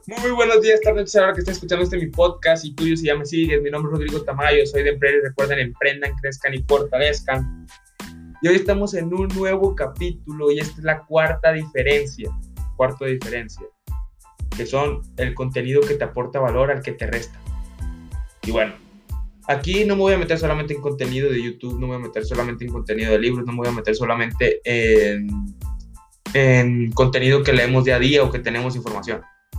Muy buenos días, tardes, ahora que estás escuchando mi podcast y tuyo si ya me sigues. Mi nombre es Rodrigo Tamayo, soy de Emprender. Recuerden, emprendan, crezcan y fortalezcan. Y hoy estamos en un nuevo capítulo y esta es la cuarta diferencia, que son el contenido que te aporta valor al que te resta. Y bueno, aquí no me voy a meter solamente en contenido de YouTube, no me voy a meter solamente en contenido de libros, no me voy a meter solamente en contenido que leemos día a día o que tenemos información,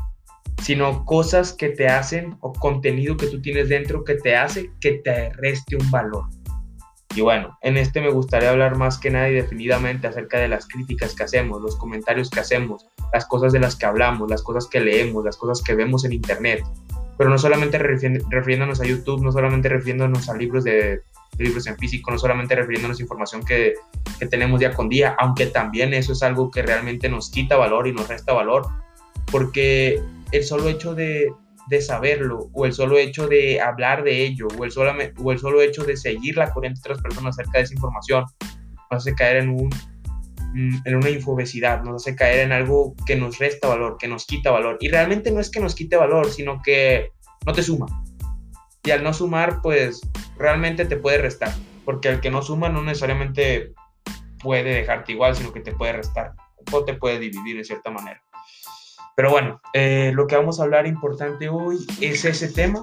sino cosas que te hacen o contenido que tú tienes dentro que te hace que te reste un valor. Y bueno, en me gustaría hablar más que nada y definidamente acerca de las críticas que hacemos, los comentarios que hacemos, las cosas de las que hablamos, las cosas que leemos, las cosas que vemos en internet, pero no solamente refiriéndonos a YouTube, no solamente refiriéndonos a libros en físico, no solamente refiriéndonos a información que tenemos día con día, aunque también eso es algo que realmente nos quita valor y nos resta valor, porque el solo hecho de saberlo, o el solo hecho de hablar de ello, o el solo hecho de seguir la corriente de otras personas acerca de esa información, nos hace caer en una infobesidad, nos hace caer en algo que nos resta valor, que nos quita valor. Y realmente no es que nos quite valor, sino que no te suma. Y al no sumar, pues realmente te puede restar, porque el que no suma no necesariamente puede dejarte igual, sino que te puede restar, o te puede dividir de cierta manera. Pero bueno, lo que vamos a hablar importante hoy es ese tema,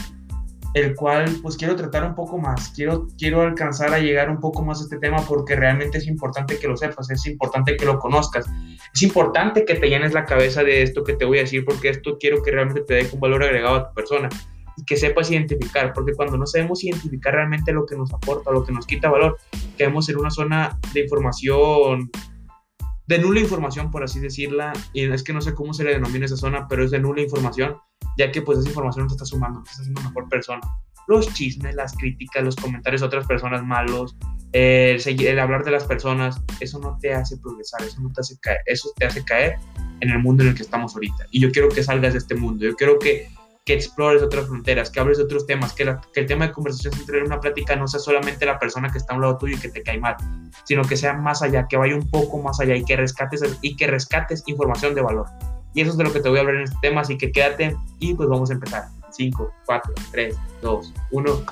el cual pues quiero tratar un poco más, quiero alcanzar a llegar un poco más a este tema porque realmente es importante que lo sepas, es importante que lo conozcas, es importante que te llenes la cabeza de esto que te voy a decir, porque esto quiero que realmente te deje un valor agregado a tu persona y que sepas identificar, porque cuando no sabemos identificar realmente lo que nos aporta, lo que nos quita valor, quedamos en una zona de información, de nula información, por así decirla, y es que no sé cómo se le denomina esa zona, pero es de nula información, ya que pues esa información no te está sumando, no te está haciendo mejor persona. Los chismes, las críticas, los comentarios de otras personas malos, el hablar de las personas, eso no te hace progresar, eso no te hace caer, eso te hace caer en el mundo en el que estamos ahorita. Y yo quiero que salgas de este mundo, yo quiero que explores otras fronteras, que hables de otros temas, que el tema de conversación central en una plática no sea solamente la persona que está a un lado tuyo y que te cae mal, sino que sea más allá, que vaya un poco más allá y que rescates información de valor. Y eso es de lo que te voy a hablar en este tema, así que quédate y pues vamos a empezar. 5, 4, 3, 2, 1.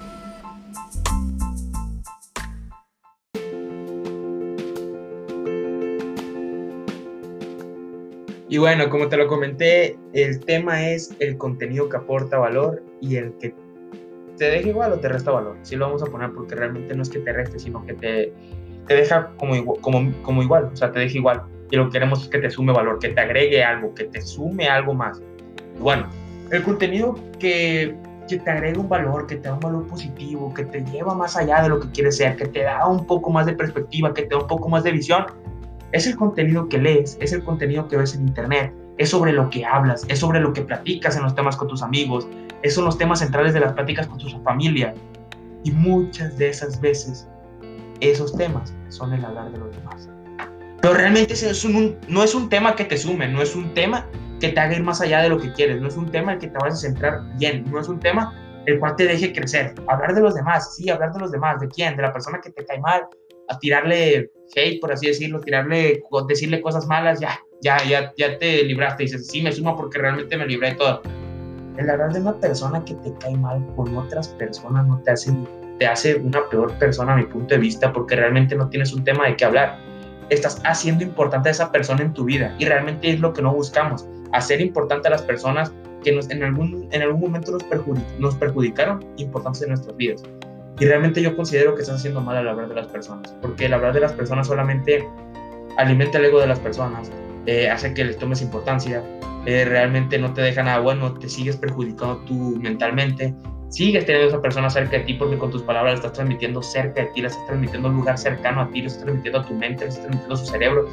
Y bueno, como te lo comenté, el tema es el contenido que aporta valor y el que te deja igual o te resta valor. Sí lo vamos a poner porque realmente no es que te reste, sino que te deja como igual, o sea, te deja igual. Y lo que queremos es que te sume valor, que te agregue algo, que te sume algo más. Y bueno, el contenido que te agrega un valor, que te da un valor positivo, que te lleva más allá de lo que quieres ser, que te da un poco más de perspectiva, que te da un poco más de visión, es el contenido que lees, es el contenido que ves en internet, es sobre lo que hablas, es sobre lo que platicas en los temas con tus amigos, esos son los temas centrales de las pláticas con tu familia. Y muchas de esas veces, esos temas son el hablar de los demás. Pero realmente no es un tema que te sume, no es un tema que te haga ir más allá de lo que quieres, no es un tema en el que te vas a centrar bien, no es un tema el cual te deje crecer. Hablar de los demás, sí, hablar de los demás, ¿de quién? De la persona que te cae mal, a tirarle hate, por así decirlo, decirle cosas malas, ya te libraste. Y dices, sí, me suma porque realmente me libré de todo. El hablar de una persona que te cae mal con otras personas no te hace una peor persona a mi punto de vista, porque realmente no tienes un tema de qué hablar. Estás haciendo importante a esa persona en tu vida y realmente es lo que no buscamos, hacer importante a las personas que en algún momento nos perjudicaron, importantes en nuestras vidas. Y realmente yo considero que estás haciendo mal al hablar de las personas, porque el hablar de las personas solamente alimenta el ego de las personas, hace que les tomes importancia, realmente no te deja nada bueno, te sigues perjudicando tú mentalmente, sigues teniendo a esa persona cerca de ti porque con tus palabras la estás transmitiendo cerca de ti, la estás transmitiendo a un lugar cercano a ti, la estás transmitiendo a tu mente, la estás transmitiendo a su cerebro.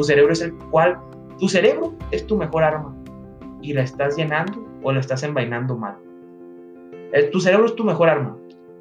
Tu cerebro es tu mejor arma y la estás llenando o la estás envainando mal. Tu cerebro es tu mejor arma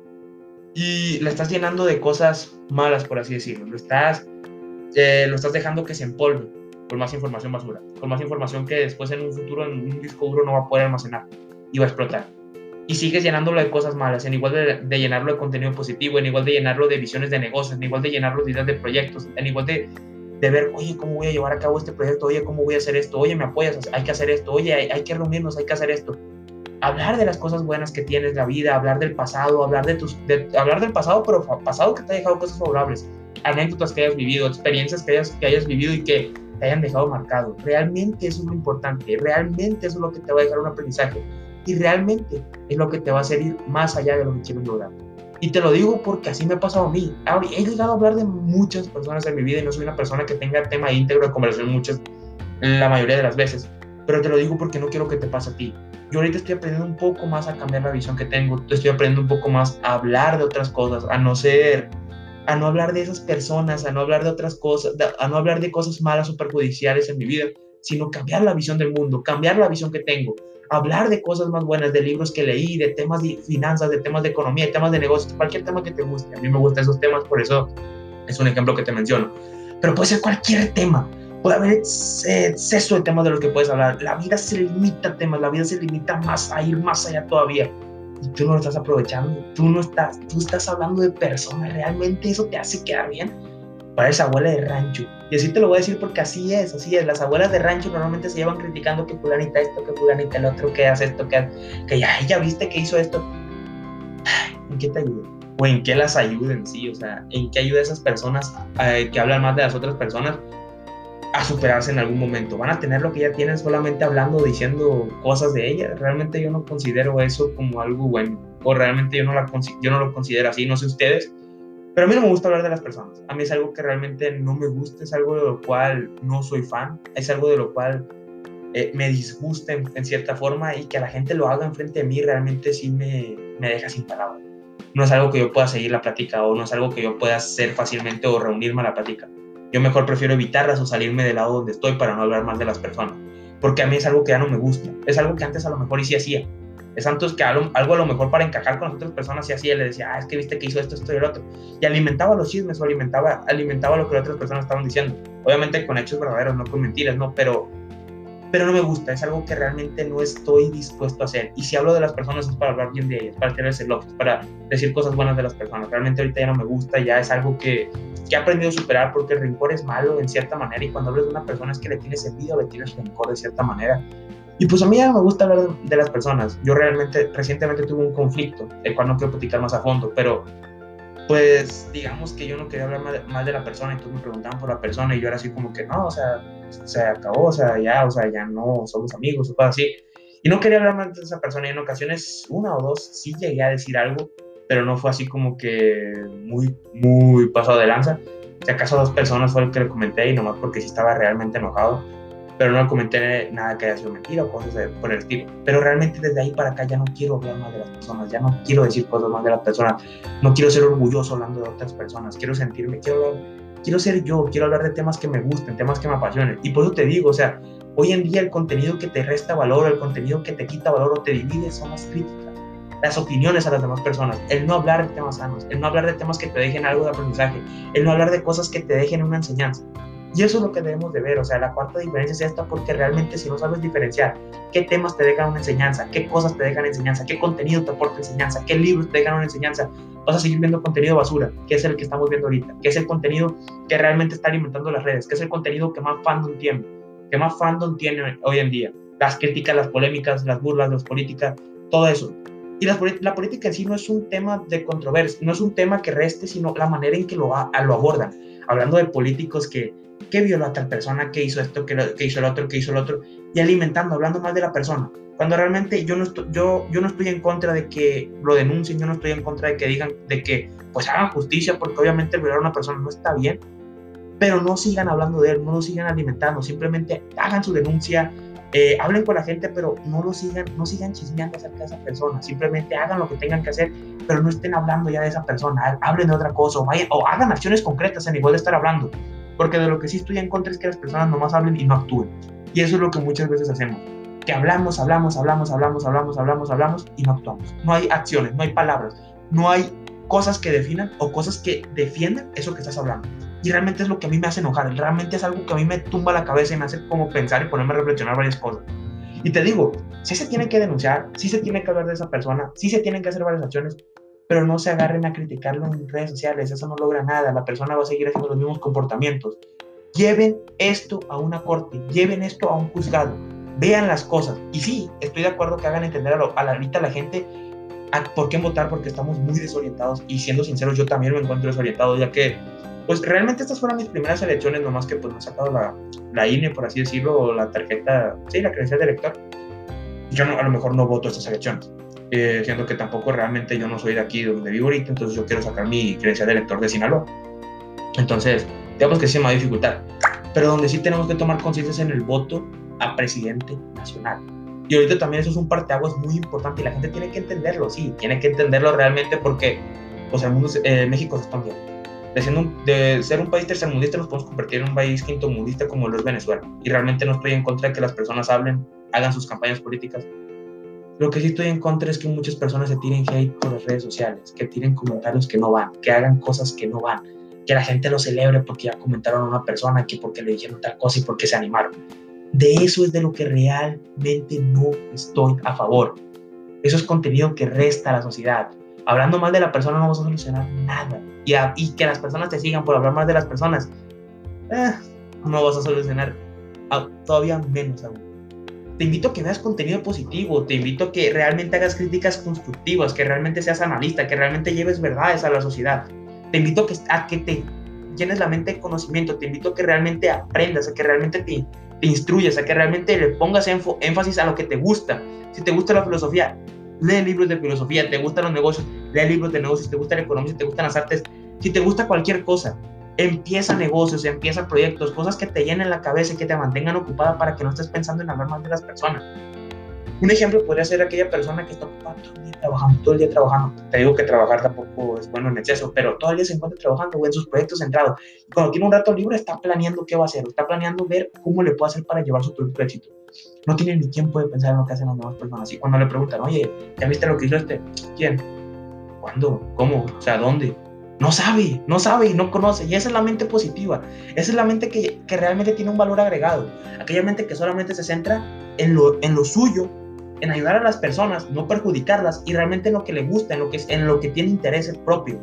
y la estás llenando de cosas malas, por así decirlo. Lo estás dejando que se empolve con más información basura, con más información que después en un futuro en un disco duro no va a poder almacenar y va a explotar. Y sigues llenándolo de cosas malas, en igual de llenarlo de contenido positivo, en igual de llenarlo de visiones de negocios, en igual de llenarlo de ideas de proyectos, en igual de de ver, oye, ¿cómo voy a llevar a cabo este proyecto? Oye, ¿cómo voy a hacer esto? Oye, ¿me apoyas? Hay que hacer esto. Oye, hay que reunirnos, hay que hacer esto. Hablar de las cosas buenas que tienes, la vida, hablar del pasado, hablar del pasado, pero pasado que te ha dejado cosas favorables, anécdotas que hayas vivido, experiencias que hayas vivido y que te hayan dejado marcado. Realmente eso es lo importante, realmente eso es lo que te va a dejar un aprendizaje y realmente es lo que te va a hacer ir más allá de lo que quieres lograr. Y te lo digo porque así me ha pasado a mí. He llegado a hablar de muchas personas en mi vida y no soy una persona que tenga tema íntegro de conversación la mayoría de las veces. Pero te lo digo porque no quiero que te pase a ti. Yo ahorita estoy aprendiendo un poco más a cambiar la visión que tengo. Estoy aprendiendo un poco más a hablar de otras cosas, a no hablar de esas personas, a no hablar de otras cosas, a no hablar de cosas malas o perjudiciales en mi vida, sino cambiar la visión del mundo, cambiar la visión que tengo, hablar de cosas más buenas, de libros que leí, de temas de finanzas, de temas de economía, de temas de negocios, cualquier tema que te guste. A mí me gustan esos temas, por eso es un ejemplo que te menciono. Pero puede ser cualquier tema. Puede haber exceso de temas de los que puedes hablar. La vida se limita a temas, la vida se limita más a ir más allá todavía. Y tú no lo estás aprovechando, tú estás hablando de personas, realmente eso te hace quedar bien. Pareces abuela de rancho. Y así te lo voy a decir porque así es. Las abuelas de rancho normalmente se llevan criticando que fulanita esto, que fulanita el otro, que hace esto, que ya viste que hizo esto. ¿En qué te ayuda? O en qué las ayuden, sí, o sea, en qué ayuda a esas personas que hablan más de las otras personas a superarse en algún momento. Van a tener lo que ya tienen solamente hablando, diciendo cosas de ellas. Realmente yo no considero eso como algo bueno, o realmente yo no lo considero así, no sé ustedes, pero a mí no me gusta hablar de las personas. A mí es algo que realmente no me gusta, es algo de lo cual no soy fan, es algo de lo cual me disgusta en cierta forma, y que la gente lo haga enfrente de mí realmente sí me deja sin palabras. No es algo que yo pueda seguir la plática, o no es algo que yo pueda hacer fácilmente o reunirme a la plática. Yo mejor prefiero evitarlas o salirme del lado donde estoy para no hablar más de las personas, porque a mí es algo que ya no me gusta, es algo que antes a lo mejor sí hacía, es antes que algo a lo mejor para encajar con las otras personas sí hacía, le decía, es que viste que hizo esto, esto y el otro, y alimentaba los chismes o alimentaba lo que las otras personas estaban diciendo, obviamente con hechos verdaderos, no con mentiras, ¿no? Pero no me gusta, es algo que realmente no estoy dispuesto a hacer. Y si hablo de las personas es para hablar bien de ellas, para tener elogios, para decir cosas buenas de las personas. Realmente ahorita ya no me gusta, ya es algo que he aprendido a superar, porque el rencor es malo en cierta manera, y cuando hablas de una persona es que le tienes envidia o le tienes rencor de cierta manera. Y pues a mí ya no me gusta hablar de las personas. Yo recientemente tuve un conflicto, el cual no quiero platicar más a fondo, pero pues digamos que yo no quería hablar mal de la persona, y todos me preguntaban por la persona, y yo era así como que no, o sea, se acabó, o sea, ya no somos amigos o cosas así. Y no quería hablar mal de esa persona, y en ocasiones, una o dos, sí llegué a decir algo, pero no fue así como que muy, muy pasado de lanza. Si acaso a dos personas fue el que le comenté, y nomás porque sí estaba realmente enojado, pero no le comenté nada que haya sido mentira o cosas por el estilo. Pero realmente desde ahí para acá ya no quiero hablar más de las personas, ya no quiero decir cosas más de las personas, no quiero ser orgulloso hablando de otras personas, quiero ser yo, quiero hablar de temas que me gusten, temas que me apasionen. Y por eso te digo, o sea, hoy en día el contenido que te resta valor, el contenido que te quita valor o te divide son las críticas, las opiniones a las demás personas, el no hablar de temas sanos, el no hablar de temas que te dejen algo de aprendizaje, el no hablar de cosas que te dejen una enseñanza. Y eso es lo que debemos de ver, o sea, la cuarta diferencia es esta, porque realmente si no sabes diferenciar qué temas te dejan una enseñanza, qué cosas te dejan enseñanza, qué contenido te aporta enseñanza, qué libros te dejan una enseñanza, vas a seguir viendo contenido basura, que es el que estamos viendo ahorita, que es el contenido que realmente está alimentando las redes, que es el contenido que más fandom tiene hoy en día. Las críticas, las polémicas, las burlas, las políticas, todo eso. Y la política en sí no es un tema de controversia, no es un tema que reste, sino la manera en que lo abordan. Hablando de políticos que violó a tal persona, que hizo esto, que hizo el otro, y alimentando, hablando mal de la persona. Cuando realmente yo no estoy en contra de que lo denuncien, yo no estoy en contra de que digan, de que pues hagan justicia, porque obviamente violar a una persona no está bien, pero no sigan hablando de él, no lo sigan alimentando, simplemente hagan su denuncia, hablen con la gente, pero no sigan chismeando acerca de esa persona, simplemente hagan lo que tengan que hacer, pero no estén hablando ya de esa persona, hablen de otra cosa, o hagan acciones concretas en igual de estar hablando, porque de lo que sí estoy en contra es que las personas nomás hablen y no actúen, y eso es lo que muchas veces hacemos, que hablamos y no actuamos, no hay acciones, no hay palabras, no hay cosas que definan o cosas que defiendan eso que estás hablando. Y realmente es lo que a mí me hace enojar, realmente es algo que a mí me tumba la cabeza y me hace como pensar y ponerme a reflexionar varias cosas. Y te digo, sí se tiene que denunciar, sí se tiene que hablar de esa persona, sí se tienen que hacer varias acciones, pero no se agarren a criticarlo en redes sociales, eso no logra nada, la persona va a seguir haciendo los mismos comportamientos. Lleven esto a una corte, lleven esto a un juzgado, vean las cosas. Y sí, estoy de acuerdo que hagan entender ahorita a la gente por qué votar, porque estamos muy desorientados. Y siendo sinceros, yo también me encuentro desorientado, ya que pues realmente estas fueron mis primeras elecciones, nomás que pues me he sacado la INE, por así decirlo, o la tarjeta, sí, la credencial de elector. Yo no, a lo mejor no voto estas elecciones, siendo que tampoco realmente yo no soy de aquí donde vivo ahorita, entonces yo quiero sacar mi credencial de elector de Sinaloa. Entonces, digamos que sí me va a dificultar. Pero donde sí tenemos que tomar conciencia es en el voto a presidente nacional. Y ahorita también eso es un parteaguas muy importante y la gente tiene que entenderlo, sí, tiene que entenderlo realmente porque pues el mundo, México se está hundiendo. De ser un país tercermundista nos podemos convertir en un país quintomundista como lo es Venezuela. Y realmente no estoy en contra de que las personas hablen, hagan sus campañas políticas. Lo que sí estoy en contra es que muchas personas se tiren hate por las redes sociales, que tiren comentarios que no van, que hagan cosas que no van, que la gente lo celebre porque ya comentaron a una persona, que porque le dijeron tal cosa y porque se animaron. De eso es de lo que realmente no estoy a favor. Eso es contenido que resta a la sociedad. Hablando mal de la persona no vas a solucionar nada. Y que las personas te sigan por hablar mal de las personas, no vas a solucionar todavía menos aún. Te invito a que veas contenido positivo, te invito a que realmente hagas críticas constructivas, que realmente seas analista, que realmente lleves verdades a la sociedad. Te invito a que te llenes la mente de conocimiento, te invito a que realmente aprendas, a que realmente te instruyas, a que realmente le pongas énfasis a lo que te gusta. Si te gusta la filosofía, lee libros de filosofía. Te gustan los negocios, lee libros de negocios. Te gusta la economía, si te gustan las artes, si te gusta cualquier cosa, empieza negocios, empieza proyectos, cosas que te llenen la cabeza y que te mantengan ocupada para que no estés pensando en hablar mal de las personas. Un ejemplo podría ser aquella persona que está ocupada todo el día trabajando. Te digo que trabajar tampoco es bueno en exceso, pero todo el día se encuentra trabajando o en sus proyectos centrados. Y cuando tiene un rato libre está planeando qué va a hacer, está planeando ver cómo le puede hacer para llevar su producto a éxito. No tiene ni tiempo de pensar en lo que hacen las demás personas. Y cuando le preguntan, oye, ¿ya viste lo que hizo este? ¿Quién? ¿Cuándo? ¿Cómo? O sea, ¿dónde? No sabe y no conoce. Y esa es la mente positiva. Esa es la mente que realmente tiene un valor agregado. Aquella mente que solamente se centra en lo suyo, en ayudar a las personas, no perjudicarlas, y realmente en lo que le gusta, en lo que tiene interés propio.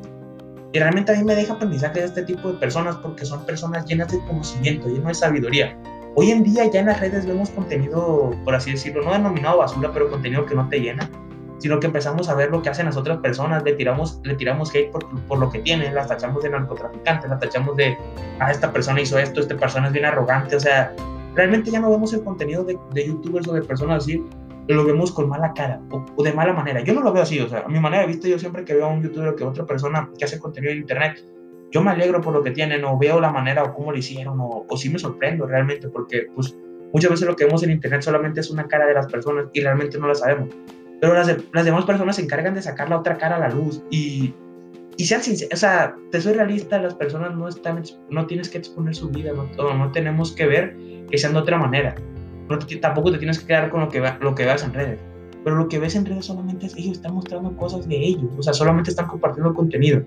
Y realmente a mí me deja aprendizaje de este tipo de personas porque son personas llenas de conocimiento, llenas de sabiduría. Hoy en día ya en las redes vemos contenido, por así decirlo, no denominado basura, pero contenido que no te llena, sino que empezamos a ver lo que hacen las otras personas, le tiramos hate por lo que tienen, las tachamos de narcotraficantes, las tachamos de, esta persona hizo esto, esta persona es bien arrogante. O sea, realmente ya no vemos el contenido de youtubers o de personas así, lo vemos con mala cara o de mala manera. Yo no lo veo así, o sea, a mi manera de vista, yo siempre que veo a un youtuber o que otra persona que hace contenido en internet, yo me alegro por lo que tienen, o veo la manera o cómo lo hicieron, o sí me sorprendo realmente, porque pues muchas veces lo que vemos en internet solamente es una cara de las personas y realmente no la sabemos. Pero las demás personas se encargan de sacar la otra cara a la luz y sean sinceros. O sea, te soy realista, las personas no tienes que exponer su vida, no tenemos que ver que sean de otra manera. Tampoco te tienes que quedar con lo que veas en redes. Pero lo que ves en redes solamente es ellos están mostrando cosas de ellos. O sea, solamente están compartiendo contenido.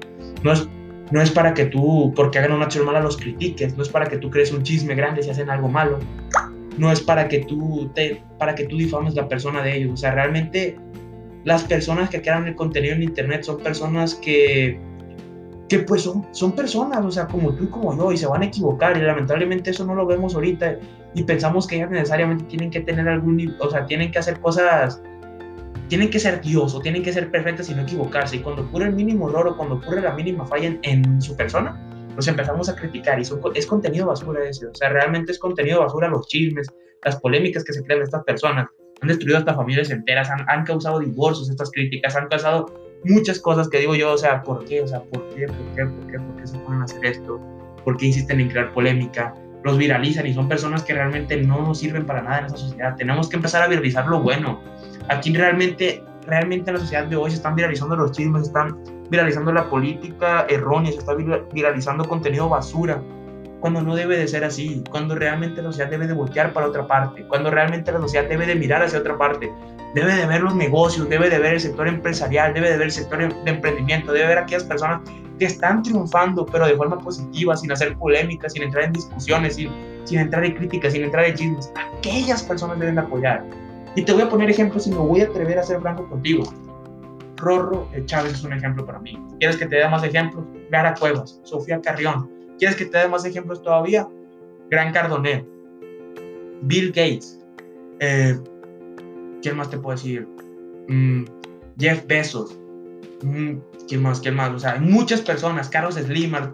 No es para que tú, porque hagan una acción mala, los critiques. No es para que tú crees un chisme grande si hacen algo malo. No es para que tú difames la persona de ellos. O sea, realmente las personas que crean el contenido en internet son personas que pues son personas, o sea, como tú y como yo, y se van a equivocar, y lamentablemente eso no lo vemos ahorita, y pensamos que ellas necesariamente tienen que tener o sea, tienen que hacer cosas, tienen que ser Dios, o tienen que ser perfectas y no equivocarse, y cuando ocurre el mínimo error, o cuando ocurre la mínima falla en su persona, nos empezamos a criticar, y es contenido basura ese. O sea, realmente es contenido basura los chismes, las polémicas que se crean de estas personas. Han destruido hasta familias enteras, han causado divorcios estas críticas, han causado muchas cosas que digo yo, o sea, ¿por qué? O sea, ¿por qué se ponen a hacer esto? ¿Por qué insisten en crear polémica? Los viralizan y son personas que realmente no nos sirven para nada en esa sociedad. Tenemos que empezar a viralizar lo bueno. Aquí realmente en la sociedad de hoy se están viralizando los chismes, se están viralizando la política errónea, se está viralizando contenido basura, cuando no debe de ser así, cuando realmente la sociedad debe de voltear para otra parte, cuando realmente la sociedad debe de mirar hacia otra parte, debe de ver los negocios, debe de ver el sector empresarial, debe de ver el sector de emprendimiento, debe de ver a aquellas personas que están triunfando, pero de forma positiva, sin hacer polémicas, sin entrar en discusiones, sin entrar en críticas, sin entrar en chismes. Aquellas personas deben de apoyar. Y te voy a poner ejemplos y me voy a atrever a ser franco contigo. Rorro Chávez es un ejemplo para mí. ¿Quieres que te dé más ejemplos? Clara Cuevas, Sofía Carrión. ¿Quieres que te dé más ejemplos todavía? Gran Cardone, Bill Gates, ¿quién más te puedo decir? Jeff Bezos, ¿quién más? O sea, hay muchas personas, Carlos Slimer,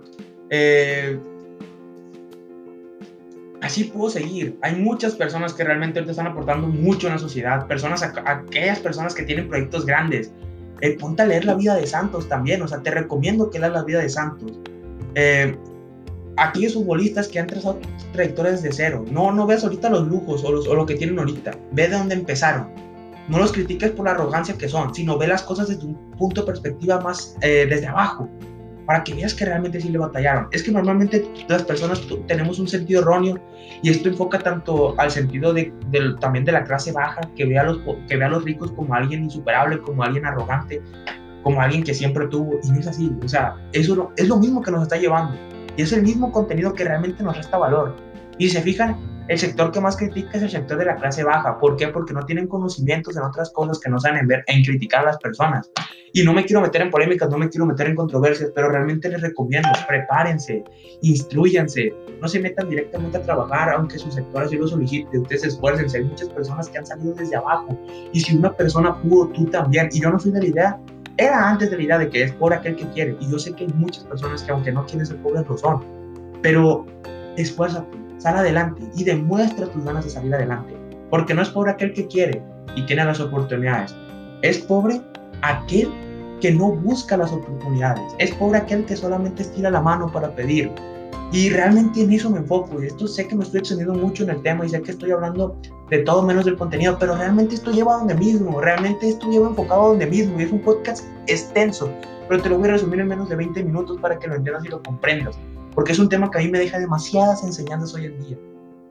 así puedo seguir. Hay muchas personas que realmente ahorita están aportando mucho en la sociedad, aquellas personas que tienen proyectos grandes. Ponte a leer la vida de Santos también, o sea, te recomiendo que leas la vida de Santos. Aquellos futbolistas que han trazado trayectorias desde cero, no veas ahorita los lujos o lo que tienen ahorita, ve de dónde empezaron. No los critiques por la arrogancia que son, sino ve las cosas desde un punto de perspectiva más desde abajo, para que veas que realmente sí le batallaron. Es que normalmente las personas tenemos un sentido erróneo, y esto enfoca tanto al sentido también de la clase baja, que ve a los ricos como alguien insuperable, como alguien arrogante, como alguien que siempre tuvo, y no es así. O sea, eso es lo mismo que nos está llevando, y es el mismo contenido que realmente nos resta valor. Y si se fijan, el sector que más critica es el sector de la clase baja. ¿Por qué? Porque no tienen conocimientos en otras cosas que no saben en criticar a las personas. Y no me quiero meter en polémicas, no me quiero meter en controversias, pero realmente les recomiendo, prepárense, instruyanse, no se metan directamente a trabajar, aunque su sector así lo solicite, ustedes esfuércense. Hay muchas personas que han salido desde abajo, y si una persona pudo, tú también. Y yo no soy de la idea, era antes de la idea de que es pobre aquel que quiere, y yo sé que hay muchas personas que aunque no quieren ser pobres lo son, pero esfuérzate, sal adelante y demuestra tus ganas de salir adelante, porque no es pobre aquel que quiere y tiene las oportunidades, es pobre aquel que no busca las oportunidades, es pobre aquel que solamente estira la mano para pedir. Y realmente en eso me enfoco, y esto sé que me estoy extendiendo mucho en el tema, y sé que estoy hablando de todo menos del contenido, pero realmente esto lleva a donde mismo, realmente esto lleva enfocado a donde mismo, y es un podcast extenso, pero te lo voy a resumir en menos de 20 minutos para que lo entiendas y lo comprendas, porque es un tema que a mí me deja demasiadas enseñanzas hoy en día.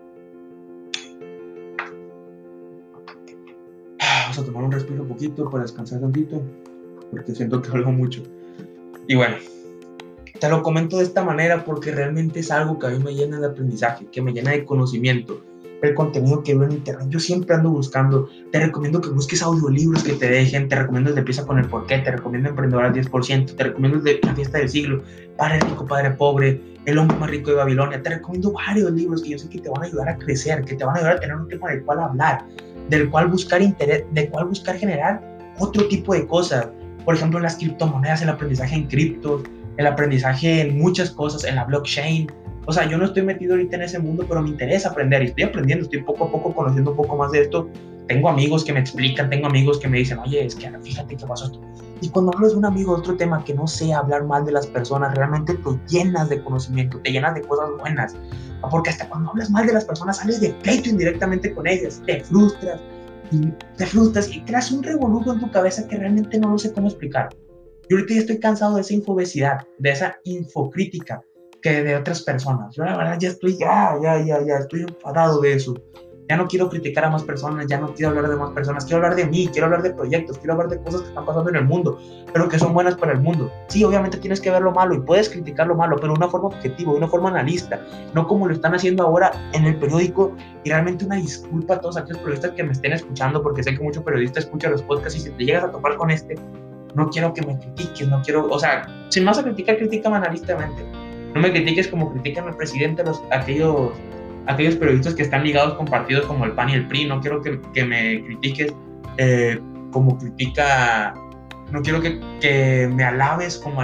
Vamos a tomar un respiro un poquito para descansar tantito, porque siento que hablo mucho. Y bueno, te lo comento de esta manera porque realmente es algo que a mí me llena de aprendizaje, que me llena de conocimiento. El contenido que veo en internet, yo siempre ando buscando. Te recomiendo que busques audiolibros que te dejen, te recomiendo el de Empieza con el Porqué, te recomiendo Emprendedor al 10%, te recomiendo el de La Fiesta del Siglo, Padre Rico, Padre Pobre, El Hombre Más Rico de Babilonia. Te recomiendo varios libros que yo sé que te van a ayudar a crecer, que te van a ayudar a tener un tema del cual hablar, del cual buscar interés, del cual buscar generar otro tipo de cosas. Por ejemplo, en las criptomonedas, el aprendizaje en criptos, el aprendizaje en muchas cosas, en la blockchain. O sea, yo no estoy metido ahorita en ese mundo, pero me interesa aprender, y estoy aprendiendo, estoy poco a poco conociendo un poco más de esto. Tengo amigos que me explican, tengo amigos que me dicen, oye, es que fíjate qué pasó esto. Y cuando hablas de un amigo de otro tema que no sea hablar mal de las personas, realmente te llenas de conocimiento, te llenas de cosas buenas. Porque hasta cuando hablas mal de las personas, sales de pleito indirectamente con ellas, te frustras y creas un revolujo en tu cabeza que realmente no lo sé cómo explicar. Yo ahorita ya estoy cansado de esa infobesidad, de esa infocrítica que de otras personas. Yo la verdad ya estoy estoy enfadado de eso. Ya no quiero criticar a más personas, ya no quiero hablar de más personas, quiero hablar de mí, quiero hablar de proyectos, quiero hablar de cosas que están pasando en el mundo, pero que son buenas para el mundo. Sí, obviamente tienes que ver lo malo y puedes criticar lo malo, pero de una forma objetiva, de una forma analista, no como lo están haciendo ahora en el periódico. Y realmente una disculpa a todos aquellos periodistas que me estén escuchando, porque sé que muchos periodistas escuchan los podcasts, y si te llegas a topar con no quiero que me critiques, no quiero, o sea, si me vas a criticar, critícame analistamente. No me critiques como critican al presidente aquellos periodistas que están ligados con partidos como el PAN y el PRI. No quiero que me critiques como critica, no quiero que me alabes como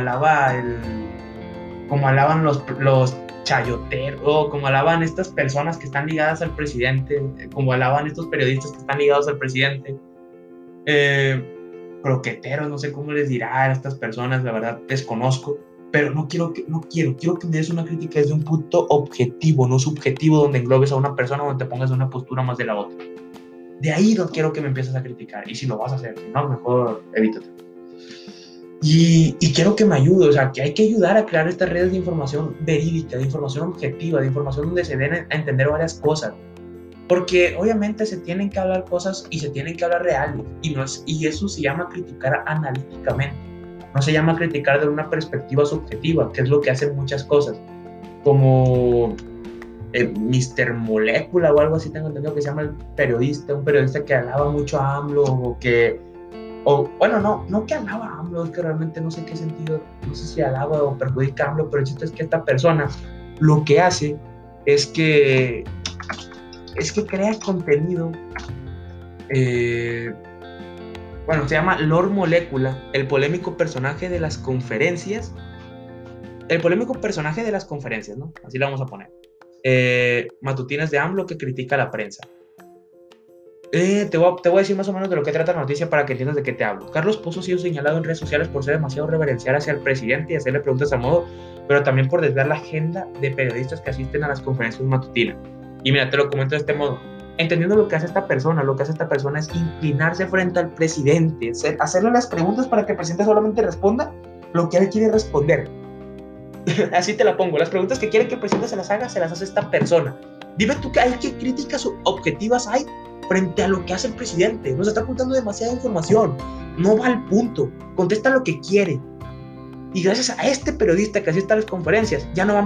alaban los chayoteros, como alaban estas personas que están ligadas al presidente, como alaban estos periodistas que están ligados al presidente. Croqueteros, no sé cómo les dirá a estas personas, la verdad desconozco, pero quiero que me des una crítica desde un punto objetivo, no subjetivo, donde englobes a una persona, donde te pongas de una postura más de la otra. De ahí no quiero que me empieces a criticar, y si lo vas a hacer, si no, mejor evítate. Y quiero que me ayude, o sea, que hay que ayudar a crear estas redes de información verídica, de información objetiva, de información donde se den a entender varias cosas. Porque obviamente se tienen que hablar cosas y se tienen que hablar reales, y eso se llama criticar analíticamente, no se llama criticar de una perspectiva subjetiva, que es lo que hacen muchas cosas, como Mr. Molécula o algo así, tengo entendido que se llama un periodista que alaba mucho a AMLO, no que alaba a AMLO, es que realmente no sé qué sentido, no sé si alaba o perjudica a AMLO, pero el chiste es que esta persona lo que hace es que crea contenido. Bueno, se llama Lord Molecula, el polémico personaje de las conferencias. El polémico personaje de las conferencias, ¿no? Así lo vamos a poner. Matutinas de AMLO que critica a la prensa. Te voy a decir más o menos de lo que trata la noticia para que entiendas de qué te hablo. Carlos Pozo ha sido señalado en redes sociales por ser demasiado reverencial hacia el presidente y hacerle preguntas a modo, pero también por desviar la agenda de periodistas que asisten a las conferencias matutinas. Y mira, te lo comento de este modo. Entendiendo lo que hace esta persona es inclinarse frente al presidente, hacerle las preguntas para que el presidente solamente responda lo que él quiere responder. Así te la pongo. Las preguntas que quiere que el presidente se las hace esta persona. Dime tú qué críticas objetivas hay frente a lo que hace el presidente. Nos está ocultando demasiada información. No va al punto. Contesta lo que quiere. Y gracias a este periodista que asiste a las conferencias, ya no van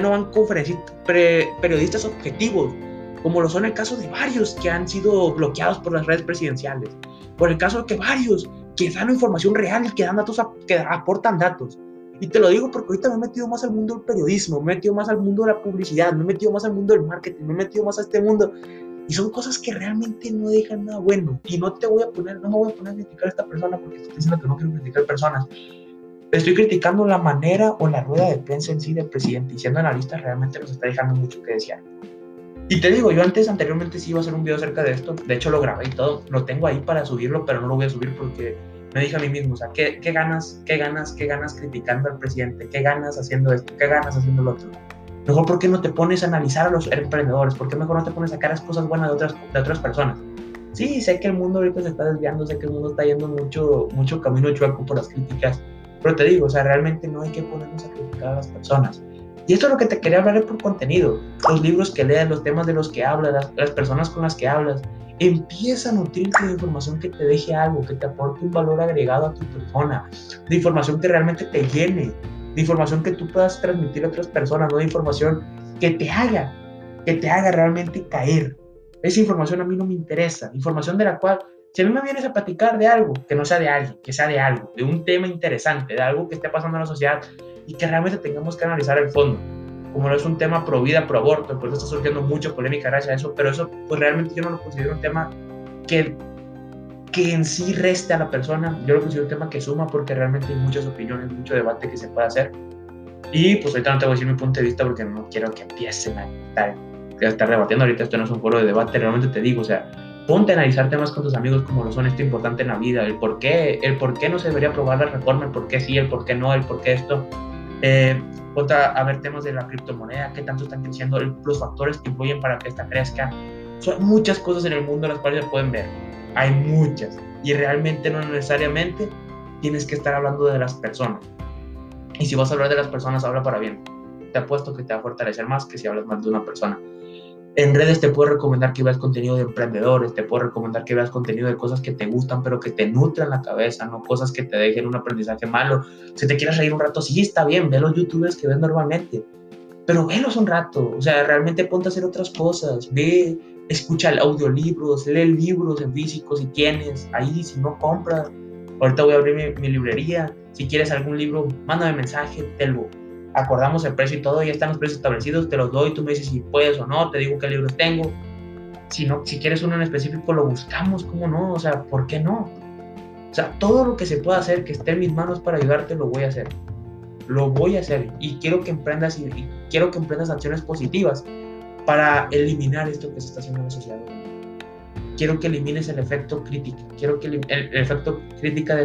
periodistas objetivos, como lo son el caso de varios que han sido bloqueados por las redes presidenciales. Por el caso de que varios que dan información real y que dan datos, que aportan datos. Y te lo digo porque ahorita me he metido más al mundo del periodismo, me he metido más al mundo de la publicidad, me he metido más al mundo del marketing, me he metido más a este mundo. Y son cosas que realmente no dejan nada bueno. Y no me voy a poner a criticar a esta persona porque estoy diciendo que no quiero criticar personas. Estoy criticando la manera o la rueda de prensa en sí del presidente. Y siendo analista realmente nos está dejando mucho que desear. Y te digo, yo anteriormente sí iba a hacer un video acerca de esto. De hecho lo grabé y todo. Lo tengo ahí para subirlo, pero no lo voy a subir porque me dije a mí mismo, o sea, ¿qué ganas criticando al presidente? ¿Qué ganas haciendo esto? ¿Qué ganas haciendo lo otro? Mejor, ¿por qué no te pones a analizar a los emprendedores? ¿Por qué mejor no te pones a sacar las cosas buenas de otras personas? Sí, sé que el mundo ahorita se está desviando, sé que el mundo está yendo mucho camino chueco por las críticas, pero te digo, o sea, realmente no hay que ponernos a criticar a las personas. Y esto es lo que te quería hablar por contenido. Los libros que leas, los temas de los que hablas, las personas con las que hablas. Empieza a nutrirte de información que te deje algo, que te aporte un valor agregado a tu persona, de información que realmente te llene, de información que tú puedas transmitir a otras personas, no de información que te haga realmente caer. Esa información a mí no me interesa, información de la cual, si a mí me vienes a platicar de algo, que no sea de alguien, que sea de algo, de un tema interesante, de algo que esté pasando en la sociedad y que realmente tengamos que analizar el fondo, como no es un tema pro vida, pro aborto, por eso está surgiendo mucha polémica gracias a eso, pero eso pues realmente yo no lo considero un tema que en sí reste a la persona, yo lo considero un tema que suma porque realmente hay muchas opiniones, mucho debate que se puede hacer. Y pues ahorita no te voy a decir mi punto de vista porque no quiero que empiecen a estar debatiendo. Ahorita esto no es un foro de debate, realmente te digo, o sea, ponte a analizar temas con tus amigos como lo son esto importante en la vida, el por qué no se debería aprobar la reforma, el por qué sí, el por qué no, el por qué esto. Ponte a ver temas de la criptomoneda, qué tanto están creciendo, los factores que influyen para que esta crezca. Son muchas cosas en el mundo las cuales se pueden ver. Hay muchas. Y realmente no necesariamente tienes que estar hablando de las personas. Y si vas a hablar de las personas, habla para bien. Te apuesto que te va a fortalecer más que si hablas mal de una persona. En redes te puedo recomendar que veas contenido de emprendedores, te puedo recomendar que veas contenido de cosas que te gustan, pero que te nutran la cabeza, no cosas que te dejen un aprendizaje malo. Si te quieres reír un rato, sí, está bien, ve los youtubers que ves normalmente, pero velos un rato, o sea, realmente ponte a hacer otras cosas, ve, escucha audiolibros, lee libros en físico si tienes, ahí si no compras. Ahorita voy a abrir mi librería, si quieres algún libro, mándame mensaje, te lo acordamos el precio y todo, ya están los precios establecidos, te los doy, tú me dices si puedes o no, te digo qué libros tengo. Si quieres uno en específico, lo buscamos, ¿cómo no? O sea, ¿por qué no? O sea, todo lo que se pueda hacer, que esté en mis manos para ayudarte, lo voy a hacer. Lo voy a hacer y quiero que emprendas y quiero que emprendas acciones positivas para eliminar esto que se está haciendo en la sociedad. Quiero que elimines el efecto crítica, quiero que el efecto crítica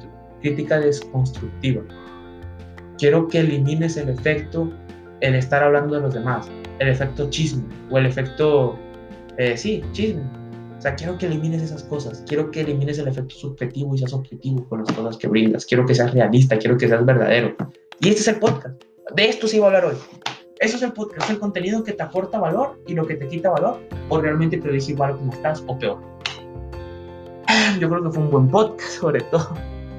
desconstructiva. Quiero que elimines el efecto, el estar hablando de los demás, el efecto chisme o el efecto, chisme. O sea, quiero que elimines esas cosas, quiero que elimines el efecto subjetivo y seas objetivo con las cosas que brindas, quiero que seas realista, quiero que seas verdadero. Y este es el podcast, de esto sí voy a hablar hoy. Eso es el podcast, es el contenido que te aporta valor y lo que te quita valor, o realmente te deja igual como estás o peor. Yo creo que fue un buen podcast, sobre todo.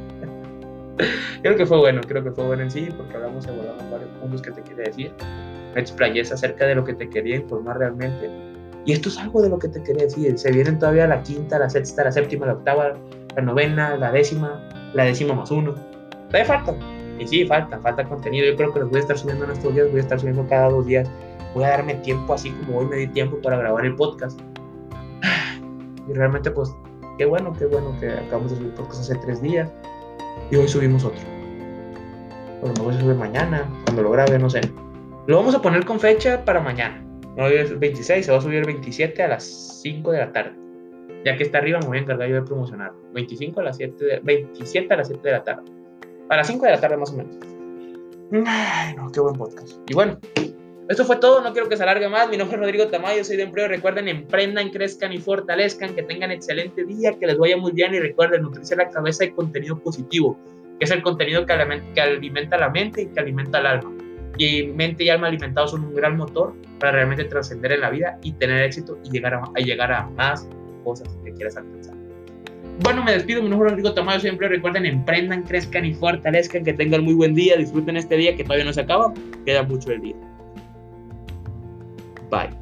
Creo que fue bueno en sí, porque abordamos varios puntos que te quería decir. Me explayé acerca de lo que te quería informar realmente. Y esto es algo de lo que te quería decir. Se vienen todavía la quinta, la sexta, la séptima, la octava, la novena, la décima más uno. Todavía falta. Y sí, falta contenido. Yo creo que los voy a estar subiendo en estos días, voy a estar subiendo cada 2 días voy a darme tiempo así como hoy me di tiempo para grabar el podcast. Y realmente pues qué bueno que acabamos de subir podcast hace 3 días y hoy subimos otro. Bueno, me voy a subir mañana, cuando lo grabe, no sé. Lo vamos a poner con fecha para mañana. Hoy es 26, se va a subir el 27 a las 5 de la tarde. Ya que está arriba me voy a encargar yo de promocionarlo. 27 a las 7 de la tarde. A las 5 de la tarde más o menos. Ay, no, qué buen podcast. Y bueno, esto fue todo, no quiero que se alargue más. Mi nombre es Rodrigo Tamayo, soy de Empleo. Recuerden, emprendan, crezcan y fortalezcan, que tengan excelente día, que les vaya muy bien y recuerden, nutrirse la cabeza de contenido positivo, que es el contenido que alimenta la mente y que alimenta el alma. Y mente y alma alimentados son un gran motor para realmente trascender en la vida y tener éxito y llegar a más cosas que quieras alcanzar. Bueno, me despido, mi nombre es Rodrigo Tamayo, siempre recuerden, emprendan, crezcan y fortalezcan, que tengan muy buen día, disfruten este día que todavía no se acaba, queda mucho el día. Bye.